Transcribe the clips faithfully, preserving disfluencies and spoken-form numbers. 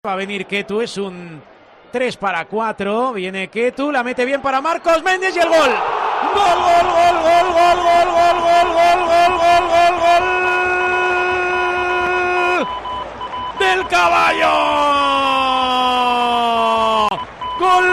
Va a venir Ketu, es un tres para cuatro, viene Ketu, la mete bien para Marcos Méndez y el gol. Gol, gol, gol, gol, gol, gol, gol, gol, gol, gol, gol, gol, gol del Caballo. Gol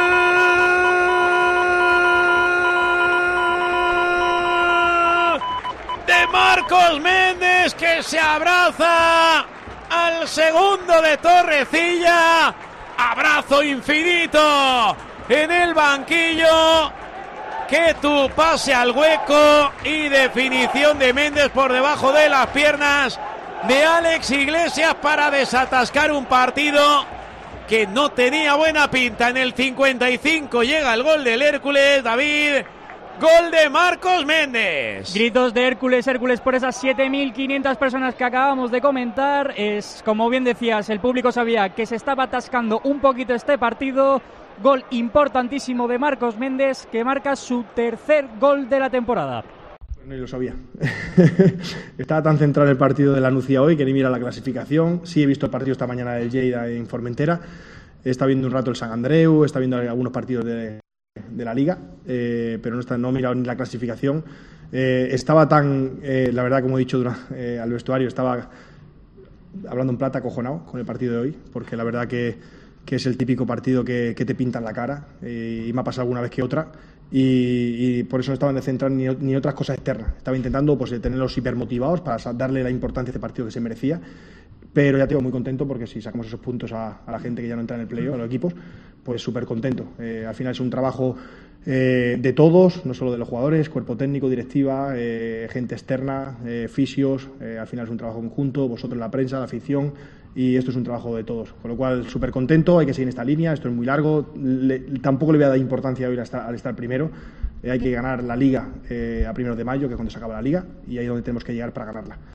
de Marcos Méndez, que se abraza al segundo de Torrecilla. Abrazo infinito en el banquillo. Ketu, pase al hueco y definición de Méndez por debajo de las piernas de Alex Iglesias para desatascar un partido que no tenía buena pinta. En el cincuenta y cinco llega el gol del Hércules, David. Gol de Marcos Méndez. Gritos de Hércules, Hércules por esas siete mil quinientas personas que acabamos de comentar. Es, como bien decías, el público sabía que se estaba atascando un poquito este partido. Gol importantísimo de Marcos Méndez, que marca su tercer gol de la temporada. No lo sabía. Estaba tan centrado en el partido de la Nucía hoy que ni mira la clasificación. Sí he visto el partido esta mañana del Lleida en Formentera. He estado viendo un rato el San Andreu, he estado viendo algunos partidos de... de la Liga, eh, pero no, está, no he mirado ni la clasificación. Eh, estaba tan, eh, la verdad, como he dicho durante, eh, al vestuario, estaba hablando en plata, acojonado con el partido de hoy, porque la verdad que, que es el típico partido que, que te pintan la cara, eh, y me ha pasado alguna vez que otra, y, y por eso no estaba en centrar ni, ni otras cosas externas. Estaba intentando pues, tenerlos hipermotivados para darle la importancia a este partido que se merecía. Pero ya te digo, muy contento porque si sacamos esos puntos a, a la gente que ya no entra en el playoff, a los equipos, pues súper contento. Eh, al final es un trabajo eh, de todos, no solo de los jugadores, cuerpo técnico, directiva, eh, gente externa, eh, fisios. Eh, al final es un trabajo conjunto, vosotros la prensa, la afición, y esto es un trabajo de todos. Con lo cual, súper contento, hay que seguir en esta línea, esto es muy largo. Le, tampoco le voy a dar importancia hoy al estar, al estar primero. Eh, hay que ganar la Liga eh, a primeros de mayo, que es cuando se acaba la Liga, y ahí es donde tenemos que llegar para ganarla.